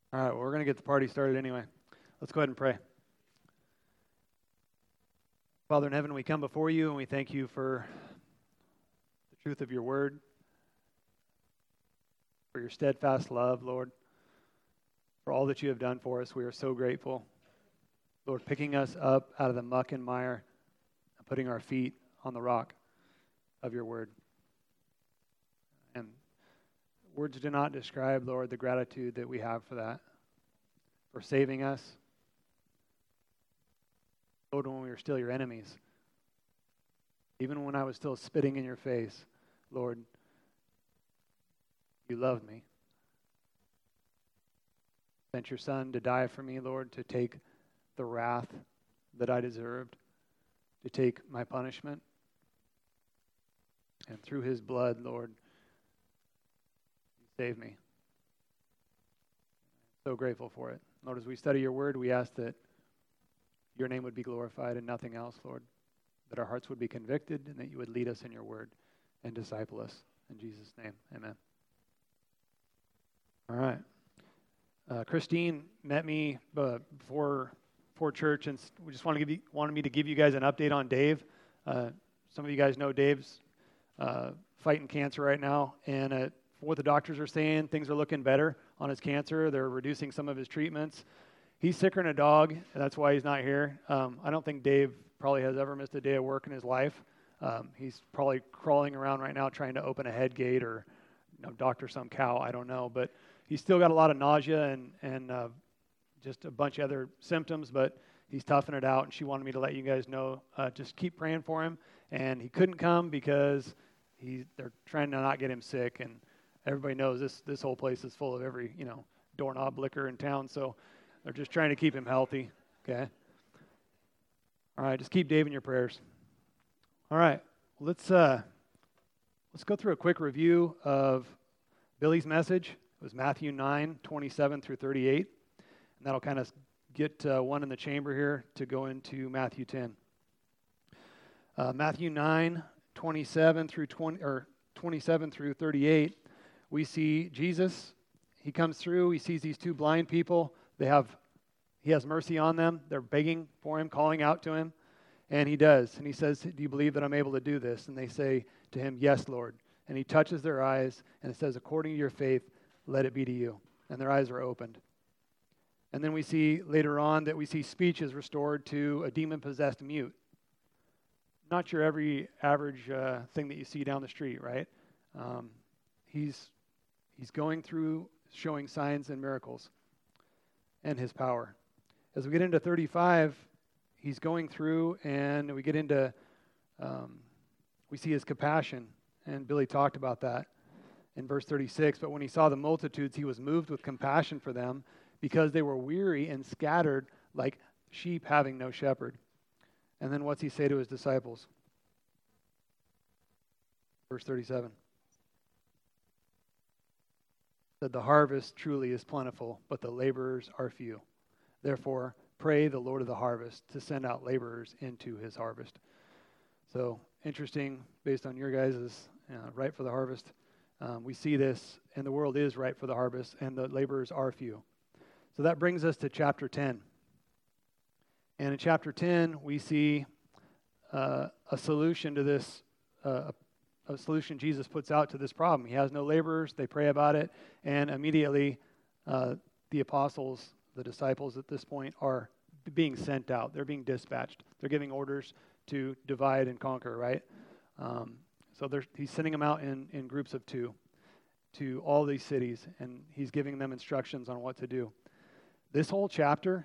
All right, well, we're going to get the party started anyway. Let's go ahead and pray. Father in heaven, we come before you and we thank you for the truth of your word, for your steadfast love, Lord, for all that you have done for us. We are so grateful. Lord, picking us up out of the muck and mire and putting our feet on the rock of your word. And words do not describe, Lord, the gratitude that we have for that, for saving us. Lord, when we were still your enemies, even when I was still spitting in your face, Lord, you loved me. Sent your Son to die for me, Lord, to take the wrath that I deserved, to take my punishment. And through his blood, Lord, you saved me. So grateful for it. Lord, as we study your word, we ask that your name would be glorified and nothing else, Lord. That our hearts would be convicted and that you would lead us in your word and disciple us. In Jesus' name, amen. All right. Christine met me before church, and we just wanted me to give you guys an update on Dave. Some of you guys know Dave's fighting cancer right now, and from what the doctors are saying, things are looking better on his cancer. They're reducing some of his treatments. He's sicker than a dog, and that's why he's not here. I don't think Dave probably has ever missed a day of work in his life. He's probably crawling around right now trying to open a head gate or doctor some cow, I don't know. But he's still got a lot of nausea and just a bunch of other symptoms, but he's toughing it out, and she wanted me to let you guys know, just keep praying for him. And he couldn't come because they're trying to not get him sick, and everybody knows this whole place is full of every doorknob liquor in town, so they're just trying to keep him healthy. Okay. All right, just keep Dave in your prayers. All right, let's go through a quick review of Billy's message. It was Matthew 9:27 through 38, and that'll kind of get one in the chamber here to go into Matthew 10. Matthew 9:27 through 27 through 38, we see Jesus. He comes through. He sees these two blind people. He has mercy on them. They're begging for him, calling out to him, and he does. And he says, "Do you believe that I'm able to do this?" And they say to him, "Yes, Lord." And he touches their eyes, and it says, "According to your faith, let it be to you." And their eyes are opened. And then we see later on that we see speech is restored to a demon-possessed mute. Not your every average thing that you see down the street, right? He's going through showing signs and miracles and his power. As we get into 35, he's going through, and we get into, we see his compassion, and Billy talked about that in verse 36. But when he saw the multitudes, he was moved with compassion for them, because they were weary and scattered like sheep having no shepherd. And then what's he say to his disciples? Verse 37. That the harvest truly is plentiful, but the laborers are few. Therefore, pray the Lord of the harvest to send out laborers into his harvest. So, interesting, based on your guys' ripe for the harvest. We see this, and the world is ripe for the harvest, and the laborers are few. So that brings us to chapter 10. And in chapter 10, we see a solution to this, a solution Jesus puts out to this problem. He has no laborers. They pray about it, and immediately the apostles, the disciples at this point, are being sent out. They're being dispatched. They're giving orders to divide and conquer, right? So he's sending them out in groups of two to all these cities, and he's giving them instructions on what to do. This whole chapter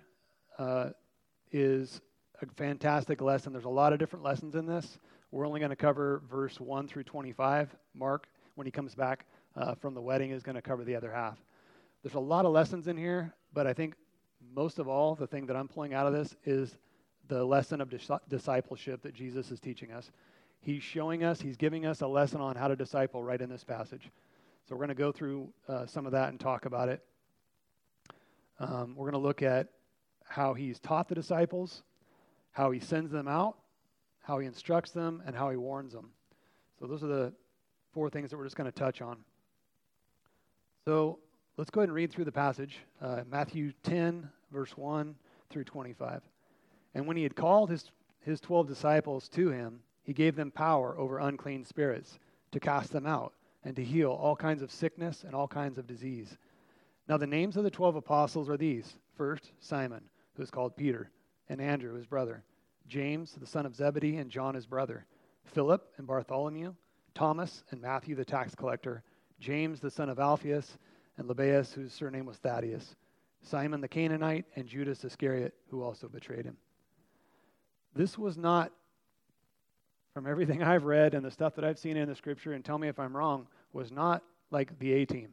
is a fantastic lesson. There's a lot of different lessons in this. We're only going to cover verse 1 through 25. Mark, when he comes back from the wedding, is going to cover the other half. There's a lot of lessons in here, but I think most of all, the thing that I'm pulling out of this is the lesson of discipleship that Jesus is teaching us. He's showing us, he's giving us a lesson on how to disciple right in this passage. So we're going to go through some of that and talk about it. We're going to look at how he's taught the disciples, how he sends them out, how he instructs them, and how he warns them. So those are the four things that we're just going to touch on. So let's go ahead and read through the passage. Matthew 10, verse 1 through 25. And when he had called his 12 disciples to him, he gave them power over unclean spirits to cast them out and to heal all kinds of sickness and all kinds of disease. Now the names of the 12 apostles are these. First, Simon, who is called Peter, and Andrew, his brother, James, the son of Zebedee, and John, his brother, Philip and Bartholomew, Thomas and Matthew, the tax collector, James, the son of Alphaeus, and Lebbaeus, whose surname was Thaddeus, Simon the Canaanite, and Judas Iscariot, who also betrayed him. This was not, from everything I've read and the stuff that I've seen in the scripture, and tell me if I'm wrong, was not like the A-team.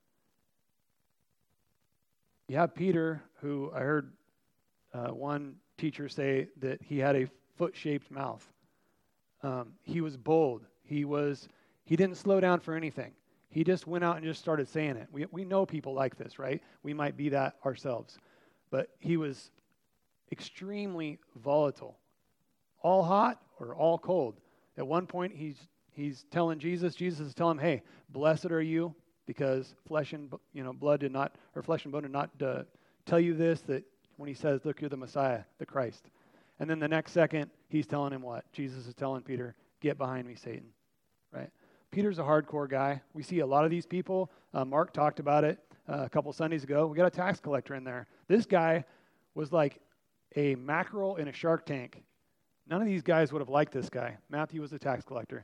You have Peter, who I heard one teacher say that he had a foot-shaped mouth. He was bold. He didn't slow down for anything. He just went out and just started saying it. We know people like this, right? We might be that ourselves. But he was extremely volatile. All hot or all cold. At one point, he's telling Jesus is telling him, hey, blessed are you, because flesh and bone did not tell you this, that when he says, look, you're the Messiah, the Christ. And then the next second, he's telling him what? Jesus is telling Peter, get behind me, Satan, right? Peter's a hardcore guy. We see a lot of these people. Mark talked about it a couple Sundays ago. We got a tax collector in there. This guy was like a mackerel in a shark tank. None of these guys would have liked this guy. Matthew was a tax collector.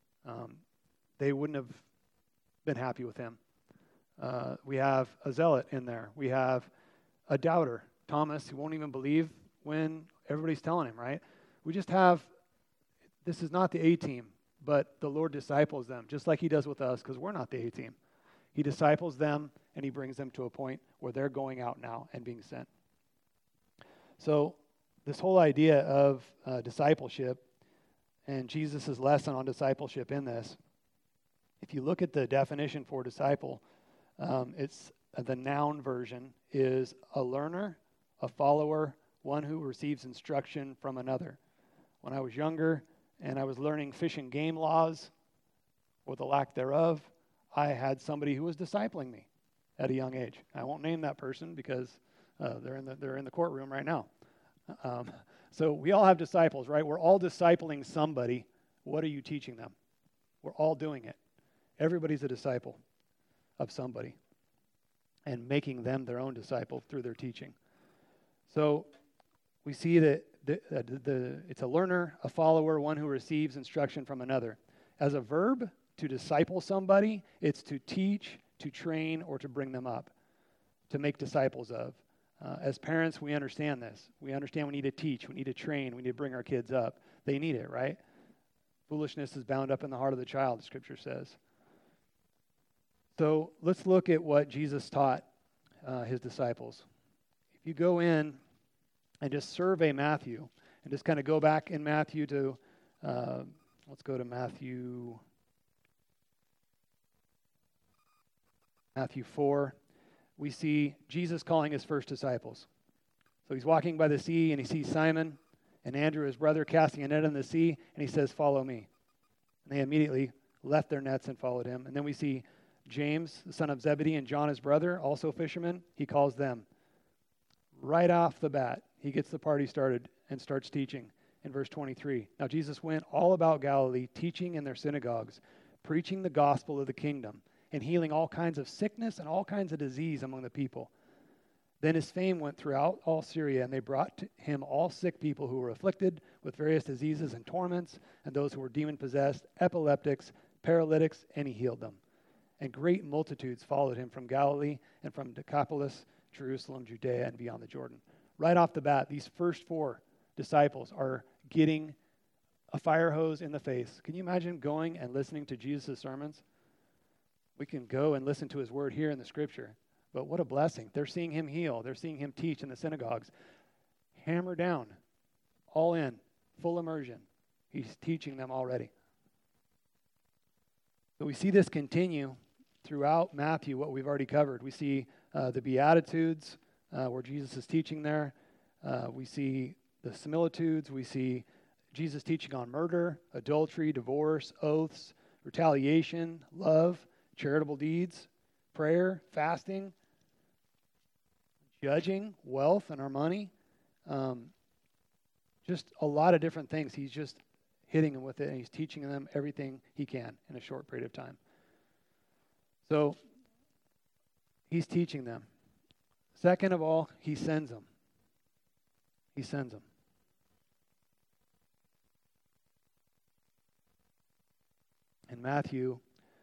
They wouldn't have been happy with him. We have a zealot in there. We have a doubter, Thomas, who won't even believe when everybody's telling him, right? We just have, this is not the A-team, but the Lord disciples them, just like he does with us, because we're not the A-team. He disciples them, and he brings them to a point where they're going out now and being sent. So this whole idea of discipleship and Jesus' lesson on discipleship in this, if you look at the definition for disciple, it's the noun version is a learner, a follower, one who receives instruction from another. When I was younger and I was learning fish and game laws, or the lack thereof, I had somebody who was discipling me at a young age. I won't name that person because they're in the courtroom right now. So we all have disciples, right? We're all discipling somebody. What are you teaching them? We're all doing it. Everybody's a disciple of somebody and making them their own disciple through their teaching. So we see that it's a learner, a follower, one who receives instruction from another. As a verb, to disciple somebody, it's to teach, to train, or to bring them up, to make disciples of. As parents, we understand this. We understand we need to teach, we need to train, we need to bring our kids up. They need it, right? Foolishness is bound up in the heart of the child, the scripture says. So let's look at what Jesus taught his disciples. If you go in and just survey Matthew, and just kind of go back in Matthew to, let's go to Matthew 4, we see Jesus calling his first disciples. So he's walking by the sea, and he sees Simon and Andrew, his brother, casting a net in the sea, and he says, follow me. And they immediately left their nets and followed him. And then we see James, the son of Zebedee, and John, his brother, also fishermen. He calls them. Right off the bat, he gets the party started and starts teaching in verse 23. Now Jesus went all about Galilee, teaching in their synagogues, preaching the gospel of the kingdom, and healing all kinds of sickness and all kinds of disease among the people. Then his fame went throughout all Syria, and they brought to him all sick people who were afflicted with various diseases and torments, and those who were demon-possessed, epileptics, paralytics, and he healed them. And great multitudes followed him from Galilee and from Decapolis, Jerusalem, Judea, and beyond the Jordan. Right off the bat, these first 4 disciples are getting a fire hose in the face. Can you imagine going and listening to Jesus' sermons? We can go and listen to his word here in the scripture. But what a blessing. They're seeing him heal. They're seeing him teach in the synagogues. Hammer down. All in. Full immersion. He's teaching them already. So we see this continue throughout Matthew, what we've already covered. We see the Beatitudes, where Jesus is teaching there. We see the similitudes. We see Jesus teaching on murder, adultery, divorce, oaths, retaliation, love, charitable deeds, prayer, fasting, judging, wealth and our money. Just a lot of different things. He's just hitting them with it, and he's teaching them everything he can in a short period of time. So he's teaching them. Second of all, he sends them. He sends them. In Matthew,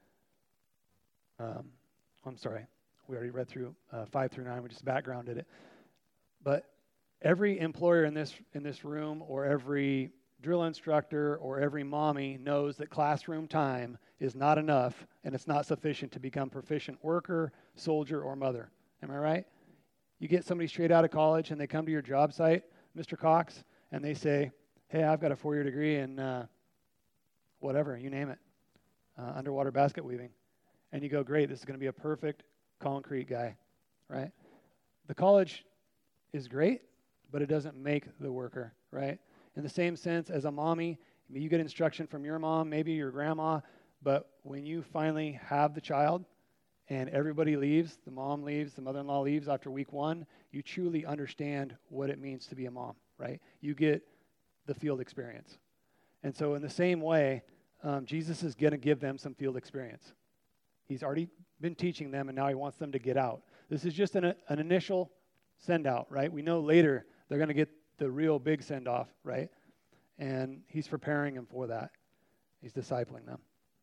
we already read through 5 through 9, we just backgrounded it. But every employer in this room, or every drill instructor, or every mommy knows that classroom time is not enough, and it's not sufficient to become proficient worker, soldier, or mother. Am I right? You get somebody straight out of college, and they come to your job site, Mr. Cox, and they say, hey, I've got a 4-year degree in whatever, you name it, underwater basket weaving. And you go, great, this is going to be a perfect concrete guy, right? The college is great, but it doesn't make the worker, right? In the same sense, as a mommy, you get instruction from your mom, maybe your grandma, but when you finally have the child and everybody leaves, the mom leaves, the mother-in-law leaves after week 1, you truly understand what it means to be a mom, right? You get the field experience. And so in the same way, Jesus is going to give them some field experience. He's already been teaching them, and now he wants them to get out. This is just an initial send-out, right? We know later they're going to get the real big send-off, right? And he's preparing them for that. He's discipling them.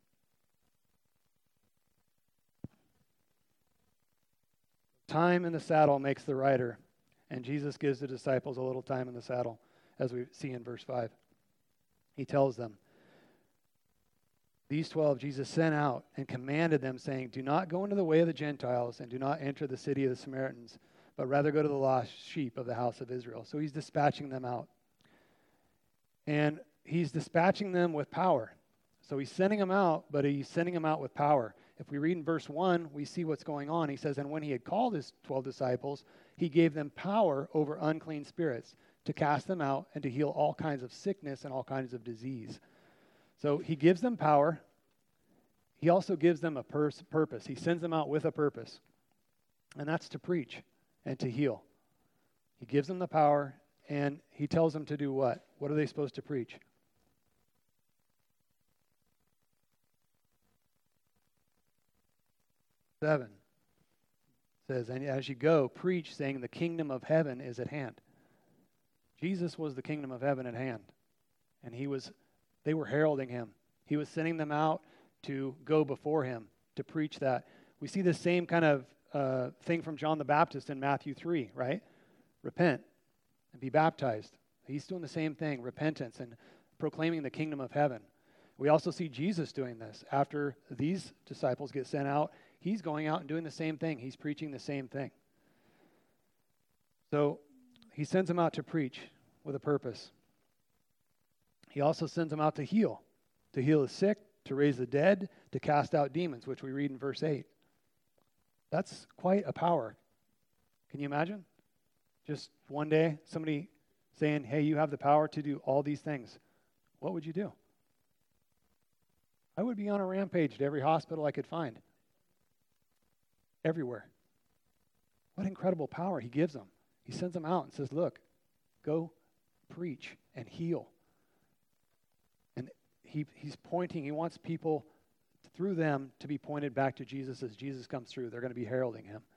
Time in the saddle makes the rider, and Jesus gives the disciples a little time in the saddle, as we see in verse 5. He tells them, these 12 Jesus sent out and commanded them, saying, do not go into the way of the Gentiles, and do not enter the city of the Samaritans, but rather go to the lost sheep of the house of Israel. So he's dispatching them out. And he's dispatching them with power. So he's sending them out, but he's sending them out with power. If we read in verse 1, we see what's going on. He says, and when he had called his 12 disciples, he gave them power over unclean spirits to cast them out and to heal all kinds of sickness and all kinds of disease. So he gives them power. He also gives them a purpose. He sends them out with a purpose, and that's to preach and to heal. He gives them the power, and he tells them to do what? What are they supposed to preach? Seven says, and as you go, preach, saying the kingdom of heaven is at hand. Jesus was the kingdom of heaven at hand, and they were heralding him. He was sending them out to go before him, to preach that. We see the same kind of thing from John the Baptist in Matthew 3, right? Repent and be baptized. He's doing the same thing, repentance and proclaiming the kingdom of heaven. We also see Jesus doing this. After these disciples get sent out, he's going out and doing the same thing. He's preaching the same thing. So he sends them out to preach with a purpose. He also sends them out to heal the sick, to raise the dead, to cast out demons, which we read in verse 8. That's quite a power. Can you imagine? Just one day, somebody saying, hey, you have the power to do all these things. What would you do? I would be on a rampage to every hospital I could find. Everywhere. What incredible power he gives them. He sends them out and says, look, go preach and heal. And he's pointing, he wants people through them to be pointed back to Jesus as Jesus comes through. They're going to be heralding him.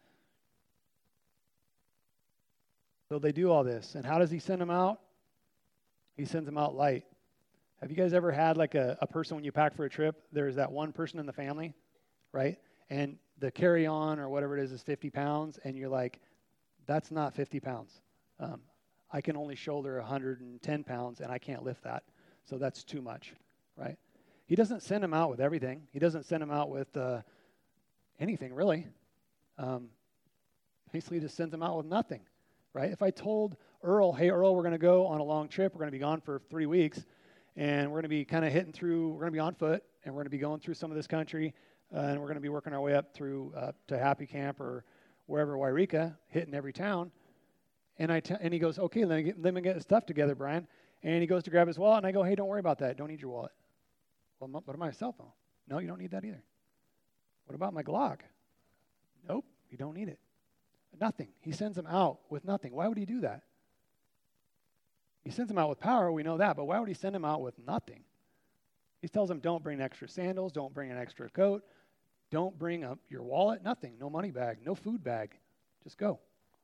So they do all this. And how does he send them out? He sends them out light. Have you guys ever had like a person when you pack for a trip, there's that one person in the family, right? And the carry-on or whatever it is 50 pounds, and you're like, that's not 50 pounds. I can only shoulder 110 pounds, and I can't lift that. So that's too much, right? He doesn't send them out with everything. He doesn't send them out with anything, really. Basically, just sends them out with nothing, right? If I told Earl, hey, Earl, we're going to go on a long trip. We're going to be gone for 3 weeks, and we're going to be kind of we're going to be on foot, and we're going to be going through some of this country, and we're going to be working our way up through to Happy Camp or wherever, Wairika, hitting every town. And he goes, okay, let me get his stuff together, Brian. And he goes to grab his wallet, and I go, hey, don't worry about that. Don't need your wallet. Well, what about my cell phone? No, you don't need that either. What about my Glock? Nope, you don't need it. Nothing. He sends them out with nothing. Why would he do that? He sends them out with power, we know that, but why would he send them out with nothing? He tells them, don't bring extra sandals, don't bring an extra coat, don't bring up your wallet, nothing, no money bag, no food bag. Just go.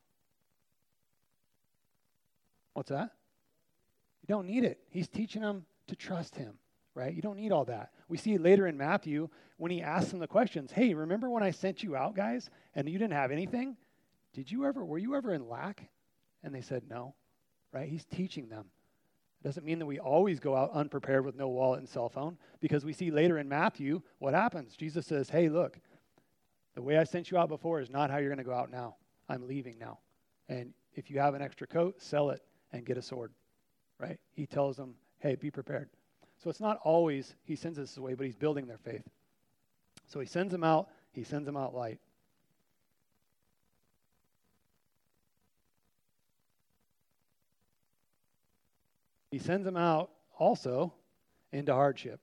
What's that? You don't need it. He's teaching them to trust him, right? You don't need all that. We see later in Matthew when he asks them the questions, hey, remember when I sent you out, guys, and you didn't have anything? Were you ever in lack? And they said no, right? He's teaching them. It doesn't mean that we always go out unprepared with no wallet and cell phone, because we see later in Matthew what happens. Jesus says, hey, look, the way I sent you out before is not how you're going to go out now. I'm leaving now. And if you have an extra coat, sell it and get a sword, right? He tells them, hey, be prepared. So it's not always he sends us away, but he's building their faith. So he sends them out light. He sends them out also into hardship.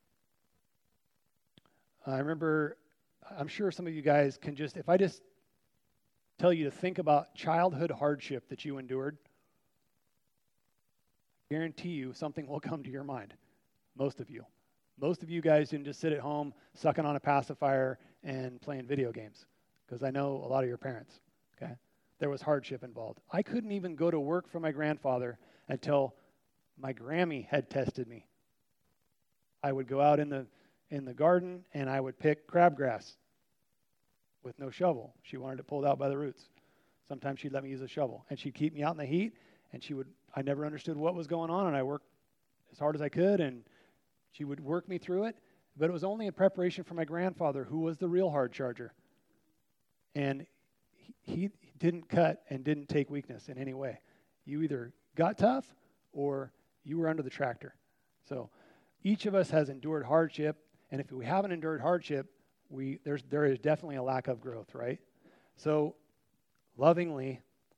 I'm sure some of you guys can if I just tell you to think about childhood hardship that you endured, I guarantee you something will come to your mind. Most of you. Most of you guys didn't just sit at home sucking on a pacifier and playing video games, because I know a lot of your parents, okay? There was hardship involved. I couldn't even go to work for my grandfather until my Grammy had tested me. I would go out in the garden and I would pick crabgrass with no shovel. She wanted it pulled out by the roots. Sometimes she'd let me use a shovel, and she'd keep me out in the heat, and I never understood what was going on, and I worked as hard as I could, and she would work me through it, but it was only in preparation for my grandfather, who was the real hard charger. And he didn't cut and didn't take weakness in any way. You either got tough or you were under the tractor. So each of us has endured hardship, and if we haven't endured hardship, there is definitely a lack of growth, right? So lovingly,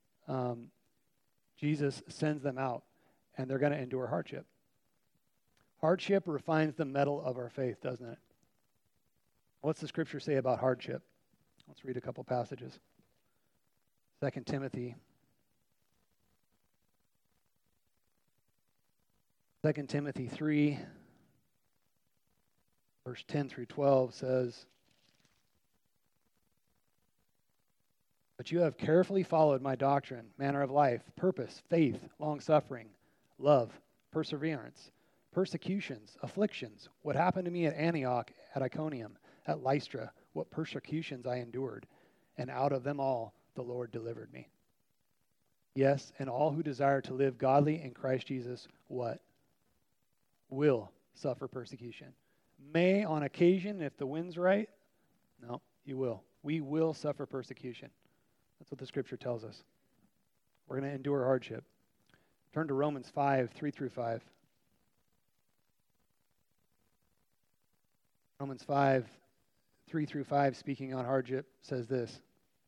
Jesus sends them out, and they're going to endure hardship. Hardship refines the metal of our faith, doesn't it? What's the scripture say about hardship? Let's read a couple passages. 2 Timothy 3, verse 10 through 12 says, "But you have carefully followed my doctrine, manner of life, purpose, faith, long-suffering, love, perseverance, persecutions, afflictions, what happened to me at Antioch, at Iconium, at Lystra, what persecutions I endured, and out of them all the Lord delivered me. Yes, and all who desire to live godly in Christ Jesus, what? Will suffer persecution. May on occasion, if the wind's right. No, you will. We will suffer persecution. That's what the scripture tells us. We're going to endure hardship. Turn to Romans 5, 3 through 5. Romans 5, 3 through 5, speaking on hardship, says this.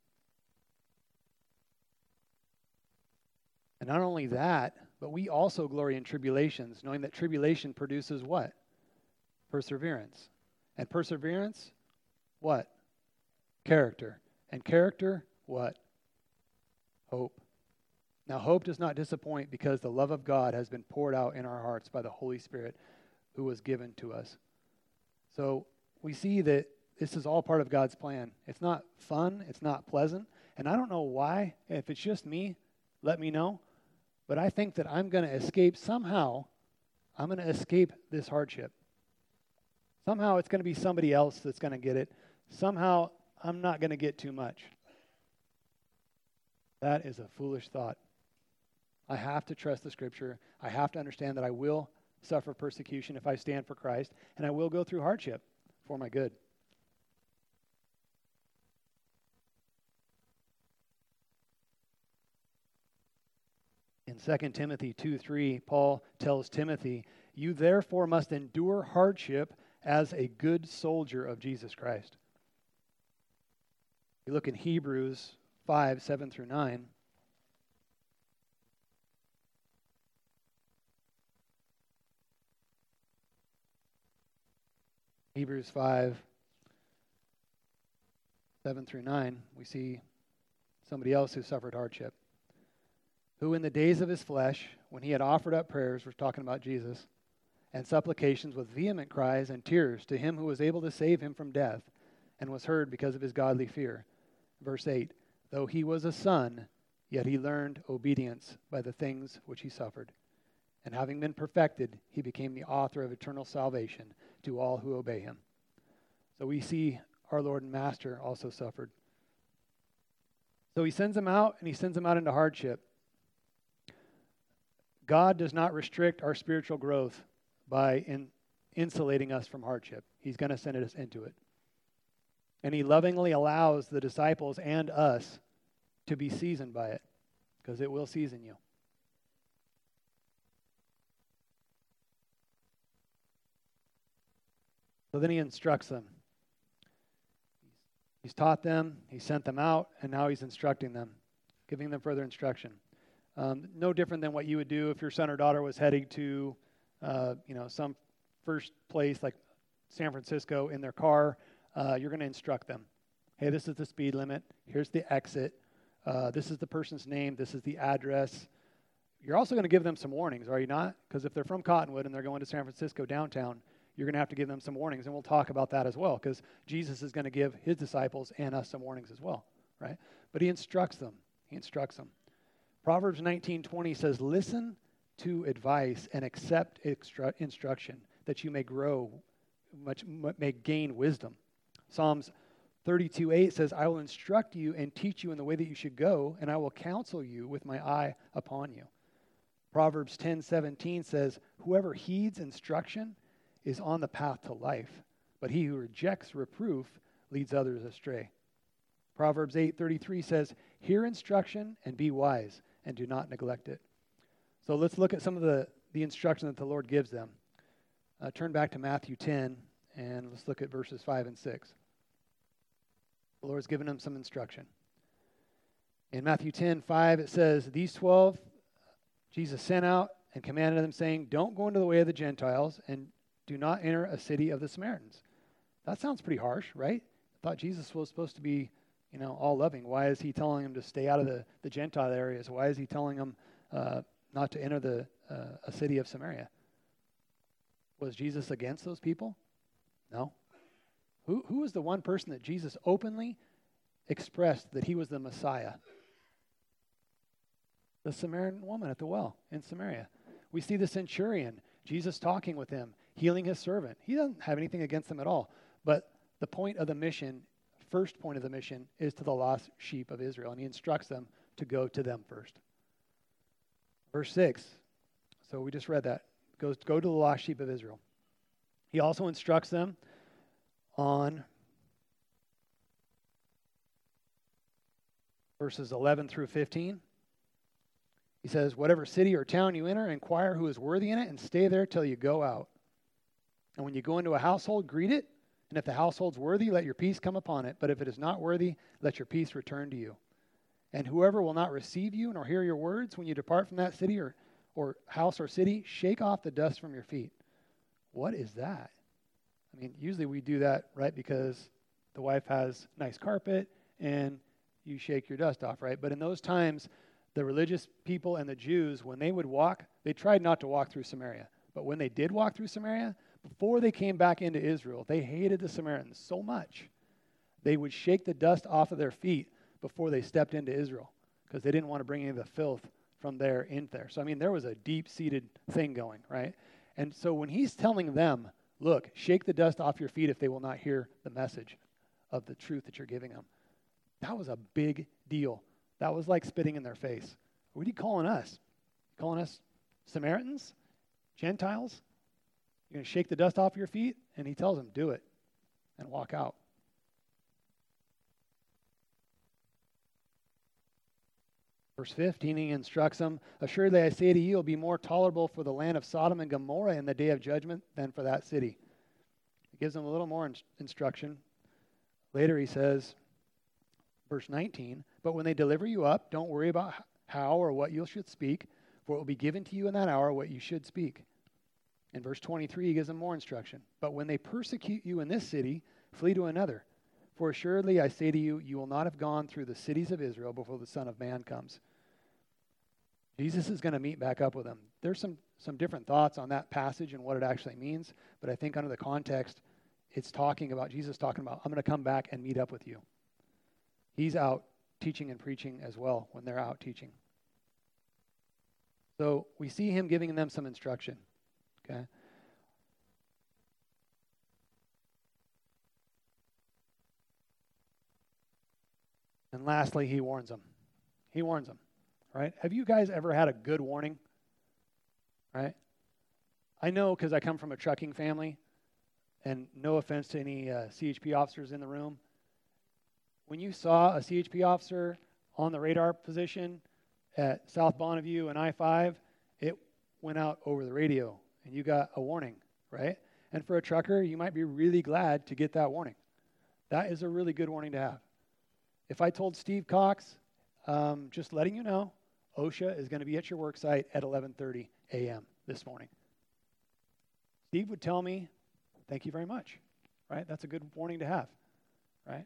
And not only that, but we also glory in tribulations, knowing that tribulation produces what? Perseverance. And perseverance, what? Character. And character, what? Hope. Now, hope does not disappoint, because the love of God has been poured out in our hearts by the Holy Spirit who was given to us. So we see that this is all part of God's plan. It's not fun. It's not pleasant. And I don't know why. If it's just me, let me know. But I think that I'm going to escape somehow. I'm going to escape this hardship. Somehow it's going to be somebody else that's going to get it. Somehow I'm not going to get too much. That is a foolish thought. I have to trust the Scripture. I have to understand that I will suffer persecution if I stand for Christ, and I will go through hardship for my good. In 2 Timothy 2:3, Paul tells Timothy, "You therefore must endure hardship as a good soldier of Jesus Christ." You look in Hebrews 5, 7 through 9. Hebrews 5, 7 through 9, we see somebody else who suffered hardship. Who in the days of his flesh, when he had offered up prayers, we're talking about Jesus, and supplications with vehement cries and tears to him who was able to save him from death, and was heard because of his godly fear. Verse 8, though he was a son, yet he learned obedience by the things which he suffered. And having been perfected, he became the author of eternal salvation to all who obey him. So we see our Lord and Master also suffered. So he sends them out, and he sends them out into hardship. God does not restrict our spiritual growth by insulating us from hardship. He's going to send us into it. And he lovingly allows the disciples and us to be seasoned by it, because it will season you. So then he instructs them. He's taught them, he sent them out, and now he's instructing them, giving them further instruction. No different than what you would do if your son or daughter was heading to, some first place like San Francisco in their car. You're going to instruct them. Hey, this is the speed limit. Here's the exit. This is the person's name. This is the address. You're also going to give them some warnings, are you not? Because if they're from Cottonwood and they're going to San Francisco downtown, you're going to have to give them some warnings, and we'll talk about that as well, because Jesus is going to give his disciples and us some warnings as well, right? But he instructs them. He instructs them. Proverbs 19:20 says, listen to advice and accept instruction, that you may grow, may gain wisdom. Psalms 32:8 says, I will instruct you and teach you in the way that you should go, and I will counsel you with my eye upon you. Proverbs 10:17 says, whoever heeds instruction is on the path to life, but he who rejects reproof leads others astray. Proverbs 8:33 says, hear instruction and be wise, and do not neglect it. So let's look at some of the instruction that the Lord gives them. Turn back to Matthew 10, and let's look at verses 5 and 6. The Lord's given them some instruction. In Matthew 10:5, it says, these 12 Jesus sent out and commanded them, saying, don't go into the way of the Gentiles, and do not enter a city of the Samaritans. That sounds pretty harsh, right? I thought Jesus was supposed to be, all loving. Why is he telling them to stay out of the Gentile areas? Why is he telling them not to enter a city of Samaria? Was Jesus against those people? No. Who was the one person that Jesus openly expressed that he was the Messiah? The Samaritan woman at the well in Samaria. We see the centurion, Jesus talking with him, healing his servant. He doesn't have anything against them at all. But the point of the mission, first point of the mission, is to the lost sheep of Israel. And he instructs them to go to them first. Verse 6. So we just read that. Go to the lost sheep of Israel. He also instructs them on verses 11 through 15. He says, whatever city or town you enter, inquire who is worthy in it, and stay there till you go out. And when you go into a household, greet it. And if the household's worthy, let your peace come upon it. But if it is not worthy, let your peace return to you. And whoever will not receive you nor hear your words when you depart from that city or house or city, shake off the dust from your feet. What is that? I mean, usually we do that, right, because the wife has nice carpet and you shake your dust off, right? But in those times, the religious people and the Jews, when they would walk, they tried not to walk through Samaria. But when they did walk through Samaria, before they came back into Israel, they hated the Samaritans so much, they would shake the dust off of their feet before they stepped into Israel, because they didn't want to bring any of the filth from there in there. So, I mean, there was a deep-seated thing going, right? And so when he's telling them, look, shake the dust off your feet if they will not hear the message of the truth that you're giving them, that was a big deal. That was like spitting in their face. What are you calling us? Calling us Samaritans? Gentiles? You're going to shake the dust off your feet? And he tells them, do it, and walk out. Verse 15, he instructs them, assuredly I say to you, it will be more tolerable for the land of Sodom and Gomorrah in the day of judgment than for that city. He gives them a little more instruction. Later he says, verse 19, but when they deliver you up, don't worry about how or what you should speak, for it will be given to you in that hour what you should speak. In verse 23, he gives them more instruction. But when they persecute you in this city, flee to another. For assuredly I say to you, you will not have gone through the cities of Israel before the Son of Man comes. Jesus is going to meet back up with them. There's some different thoughts on that passage and what it actually means, but I think under the context, it's talking about, Jesus talking about, I'm going to come back and meet up with you. He's out teaching and preaching as well when they're out teaching. So we see him giving them some instruction, okay? And lastly, he warns them. He warns them, right? Have you guys ever had a good warning, right? I know because I come from a trucking family, and no offense to any CHP officers in the room. When you saw a CHP officer on the radar position at South Bonneview and I-5, it went out over the radio, and you got a warning, right? And for a trucker, you might be really glad to get that warning. That is a really good warning to have. If I told Steve Cox, just letting you know, OSHA is going to be at your work site at 11:30 a.m. this morning. Steve would tell me, thank you very much, right? That's a good warning to have, right?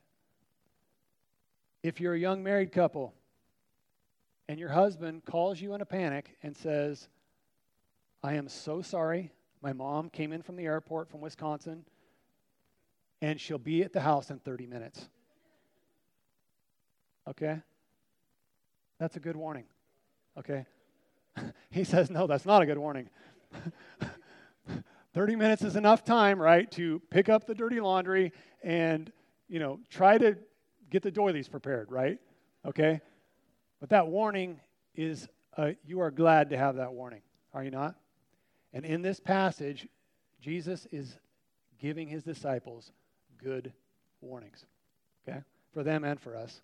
If you're a young married couple and your husband calls you in a panic and says, I am so sorry, my mom came in from the airport from Wisconsin and she'll be at the house in 30 minutes. Okay? That's a good warning. Okay? He says, no, that's not a good warning. 30 minutes is enough time, right, to pick up the dirty laundry and, try to get the doilies prepared, right? Okay? But that warning is, you are glad to have that warning, are you not? And in this passage, Jesus is giving his disciples good warnings, okay? For them and for us.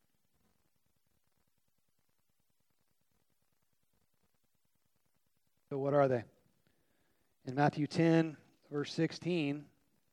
So what are they? In Matthew 10, verse 16,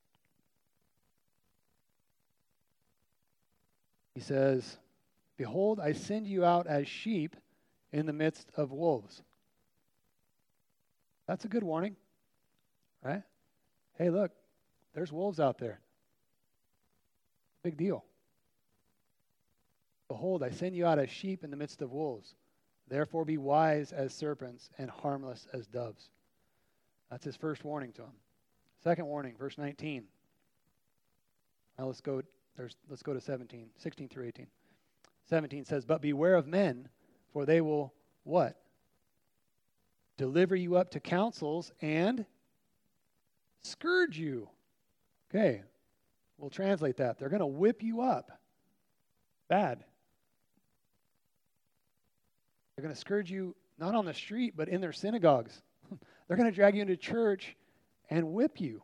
he says, behold, I send you out as sheep in the midst of wolves. That's a good warning, right? Hey, look, there's wolves out there. Big deal. Behold, I send you out as sheep in the midst of wolves. Therefore be wise as serpents and harmless as doves. That's his first warning to them. Second warning, verse 19. Now let's go to 17, 16 through 18. 17 says, but beware of men, for they will what? Deliver you up to councils and scourge you. Okay, we'll translate that. They're going to whip you up. Bad. They're going to scourge you not on the street, but in their synagogues. They're going to drag you into church and whip you.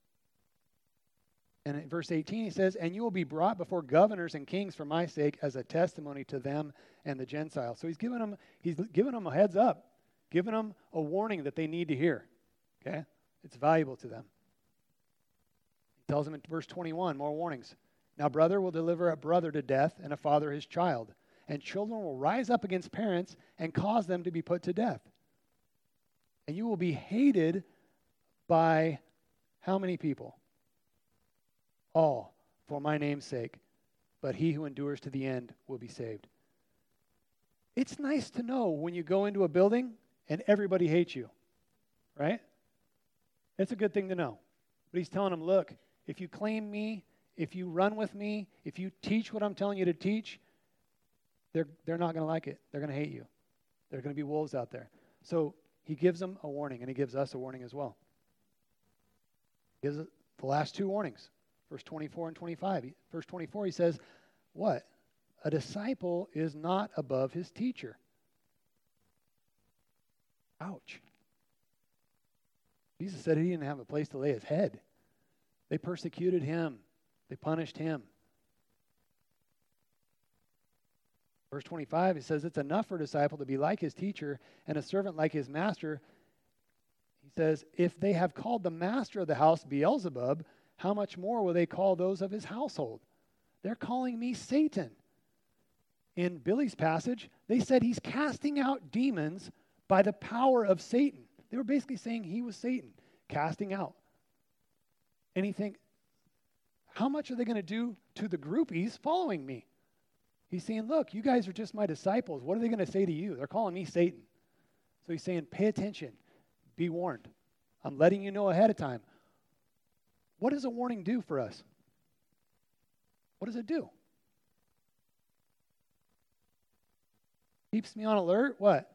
And in verse 18 he says, and you will be brought before governors and kings for my sake as a testimony to them and the Gentiles. So he's giving them a heads up, giving them a warning that they need to hear. Okay? It's valuable to them. He tells them in verse 21, more warnings. Now brother will deliver a brother to death and a father his child. And children will rise up against parents and cause them to be put to death. And you will be hated by how many people? All, for my name's sake. But he who endures to the end will be saved. It's nice to know when you go into a building and everybody hates you, right? It's a good thing to know. But he's telling them, look, if you claim me, if you run with me, if you teach what I'm telling you to teach, they're not going to like it. They're going to hate you. There are going to be wolves out there. So he gives them a warning, and he gives us a warning as well. He gives the last two warnings, verse 24 and 25. Verse 24, he says, what? A disciple is not above his teacher. Ouch. Jesus said he didn't have a place to lay his head. They persecuted him. They punished him. Verse 25, it says, it's enough for a disciple to be like his teacher and a servant like his master. He says, if they have called the master of the house Beelzebub, how much more will they call those of his household? They're calling me Satan. In Billy's passage, they said he's casting out demons by the power of Satan. They were basically saying he was Satan, casting out. And you think, how much are they going to do to the groupies following me? He's saying, look, you guys are just my disciples. What are they going to say to you? They're calling me Satan. So he's saying, pay attention. Be warned. I'm letting you know ahead of time. What does a warning do for us? What does it do? Keeps me on alert? What?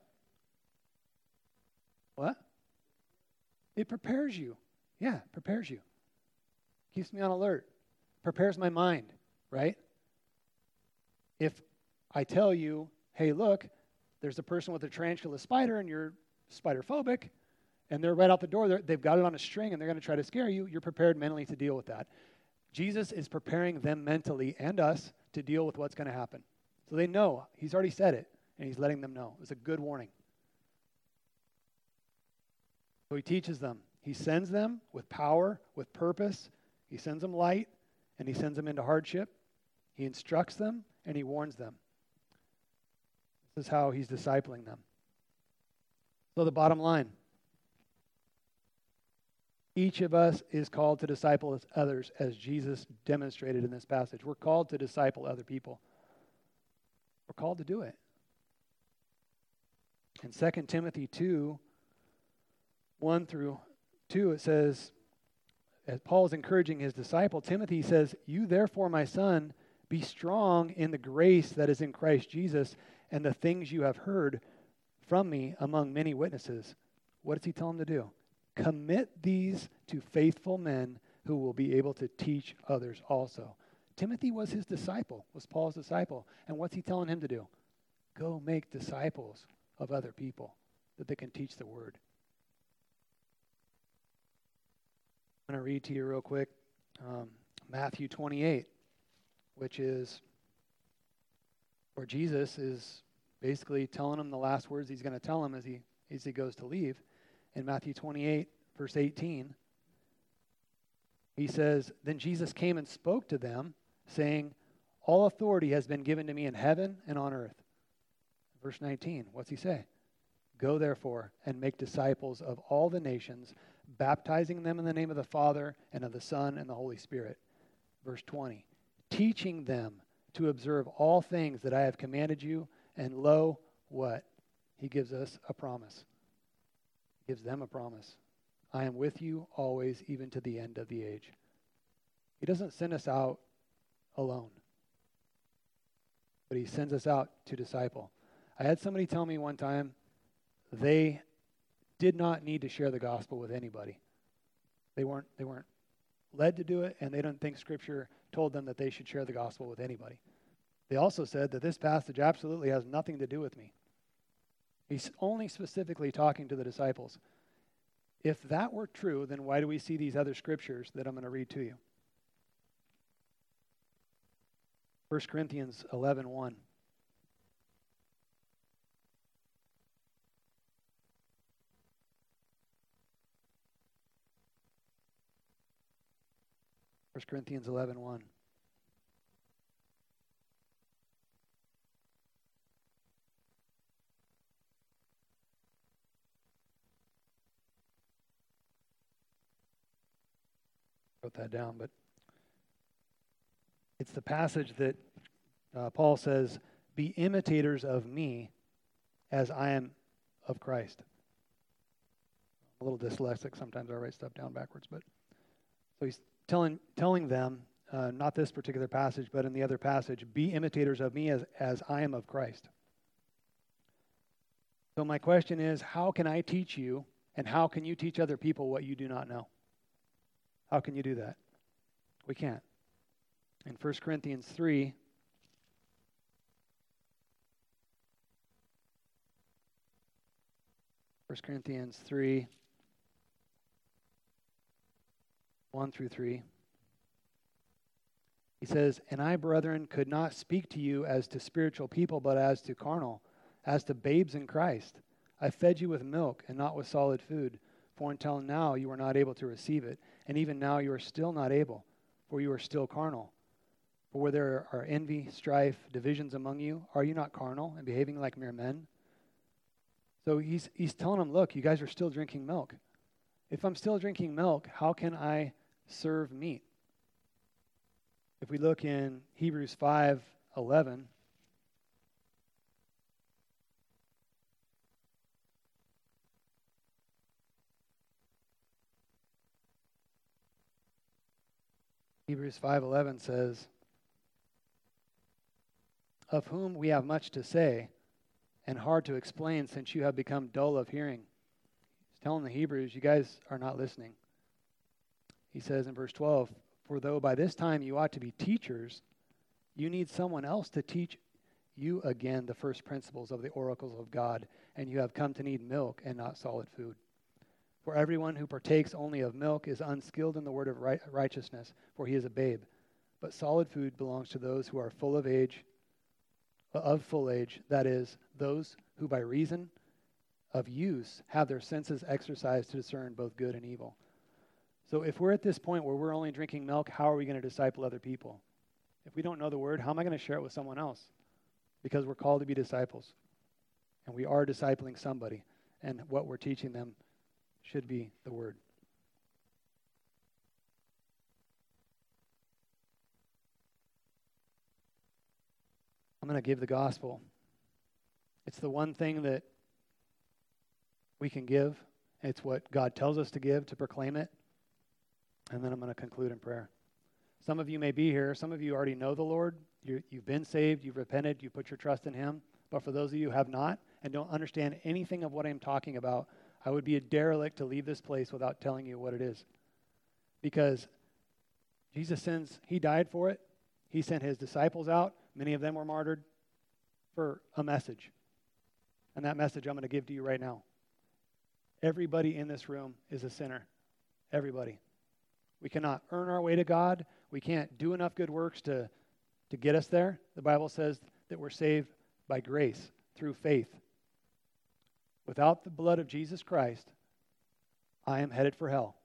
What? It prepares you. Yeah, prepares you. Keeps me on alert. Prepares my mind, right? If I tell you, hey, look, there's a person with a tarantula spider and you're spider phobic, and they're right out the door, they've got it on a string and they're going to try to scare you, you're prepared mentally to deal with that. Jesus is preparing them mentally and us to deal with what's going to happen. So they know. He's already said it, and he's letting them know. It's a good warning. So he teaches them. He sends them with power, with purpose. He sends them light, and he sends them into hardship. He instructs them, and he warns them. This is how he's discipling them. So the bottom line, each of us is called to disciple others as Jesus demonstrated in this passage. We're called to disciple other people. We're called to do it. In 2 Timothy 2, 1 through 2, it says, as Paul is encouraging his disciple, Timothy says, you therefore, my son, be strong in the grace that is in Christ Jesus and the things you have heard from me among many witnesses. What does he tell him to do? Commit these to faithful men who will be able to teach others also. Timothy was his disciple, was Paul's disciple. And what's he telling him to do? Go make disciples of other people that they can teach the word. I'm going to read to you real quick Matthew 28, which is where Jesus is basically telling him the last words he's going to tell him as he goes to leave. In Matthew 28, verse 18, he says, then Jesus came and spoke to them, saying, all authority has been given to me in heaven and on earth. Verse 19, what's he say? Go therefore and make disciples of all the nations, baptizing them in the name of the Father and of the Son and the Holy Spirit. Verse 20, teaching them to observe all things that I have commanded you, and lo, what? He gives us a promise. Gives them a promise. I am with you always, even to the end of the age. He doesn't send us out alone, but he sends us out to disciple. I had somebody tell me one time they did not need to share the gospel with anybody. They weren't led to do it, and they don't think Scripture told them that they should share the gospel with anybody. They also said that this passage absolutely has nothing to do with me. He's only specifically talking to the disciples. If that were true, then why do we see these other scriptures that I'm going to read to you? 1 Corinthians 11:1. 1 Corinthians 11:1. Wrote that down, but it's the passage that Paul says, be imitators of me as I am of Christ. I'm a little dyslexic. Sometimes I write stuff down backwards, but so he's telling them, not this particular passage, but in the other passage, be imitators of me as I am of Christ. So my question is, how can I teach you, and how can you teach other people what you do not know? How can you do that? We can't. In 1 Corinthians 3, First Corinthians 3, 1 through 3. He says, and I, brethren, could not speak to you as to spiritual people, but as to carnal, as to babes in Christ. I fed you with milk and not with solid food, for until now you were not able to receive it, and even now you are still not able, for you are still carnal. For where there are envy, strife, divisions among you, are you not carnal and behaving like mere men? So he's telling them, look, you guys are still drinking milk. If I'm still drinking milk, how can I serve meat? If we look in Hebrews 5:11, Hebrews 5:11 says, "Of whom we have much to say and hard to explain since you have become dull of hearing." He's telling the Hebrews, you guys are not listening. He says in verse 12, "For though by this time you ought to be teachers, you need someone else to teach you again the first principles of the oracles of God, and you have come to need milk and not solid food. For everyone who partakes only of milk is unskilled in the word of righteousness, for he is a babe. But solid food belongs to those who are full age, that is, those who by reason of use have their senses exercised to discern both good and evil." So if we're at this point where we're only drinking milk, how are we going to disciple other people? If we don't know the word, how am I going to share it with someone else? Because we're called to be disciples. And we are discipling somebody. And what we're teaching them should be the word. I'm going to give the gospel. It's the one thing that we can give. It's what God tells us to give, to proclaim it. And then I'm going to conclude in prayer. Some of you may be here. Some of you already know the Lord. You've been saved. You've repented. You put your trust in him. But for those of you who have not and don't understand anything of what I'm talking about, I would be a derelict to leave this place without telling you what it is. Because Jesus sends, he died for it. He sent his disciples out. Many of them were martyred for a message. And that message I'm going to give to you right now. Everybody in this room is a sinner. Everybody. We cannot earn our way to God. We can't do enough good works to get us there. The Bible says that we're saved by grace, through faith. Without the blood of Jesus Christ, I am headed for hell.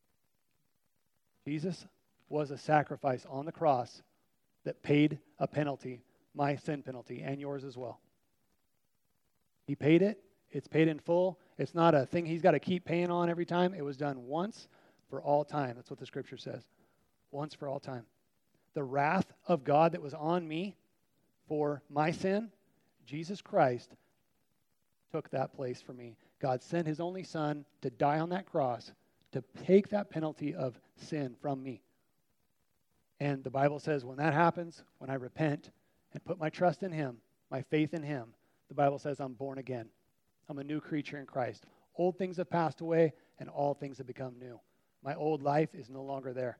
Jesus was a sacrifice on the cross that paid a penalty, my sin penalty, and yours as well. He paid it. It's paid in full. It's not a thing he's got to keep paying on every time. It was done once for all time. That's what the scripture says. Once for all time. The wrath of God that was on me for my sin, Jesus Christ took that place for me. God sent his only son to die on that cross to take that penalty of sin from me. And the Bible says when that happens, when I repent and put my trust in him, my faith in him, the Bible says I'm born again. I'm a new creature in Christ. Old things have passed away and all things have become new. My old life is no longer there.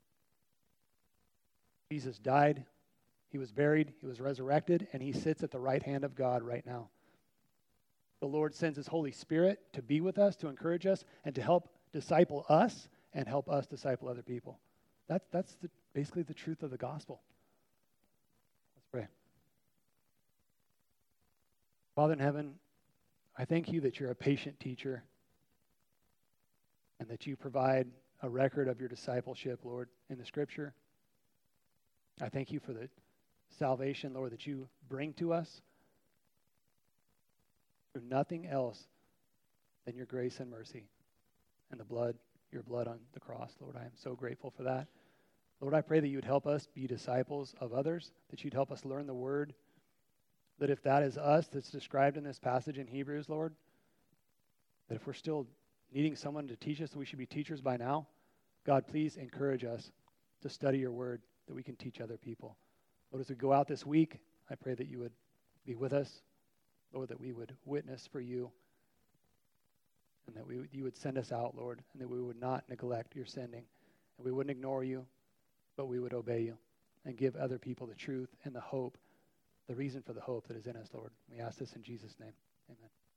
Jesus died, he was buried, he was resurrected, and he sits at the right hand of God right now. The Lord sends his Holy Spirit to be with us, to encourage us, and to help disciple us and help us disciple other people. That's basically the truth of the gospel. Let's pray. Father in heaven, I thank you that you're a patient teacher and that you provide a record of your discipleship, Lord, in the scripture. I thank you for the salvation, Lord, that you bring to us through nothing else than your grace and mercy and your blood on the cross, Lord. I am so grateful for that. Lord, I pray that you would help us be disciples of others, that you'd help us learn the word, that if that is us that's described in this passage in Hebrews, Lord, that if we're still needing someone to teach us, that we should be teachers by now. God, please encourage us to study your word, that we can teach other people. Lord, as we go out this week, I pray that you would be with us, Lord, that we would witness for you, and that you would send us out, Lord, and that we would not neglect your sending, and we wouldn't ignore you, but we would obey you and give other people the truth and the hope, the reason for the hope that is in us, Lord. We ask this in Jesus' name. Amen.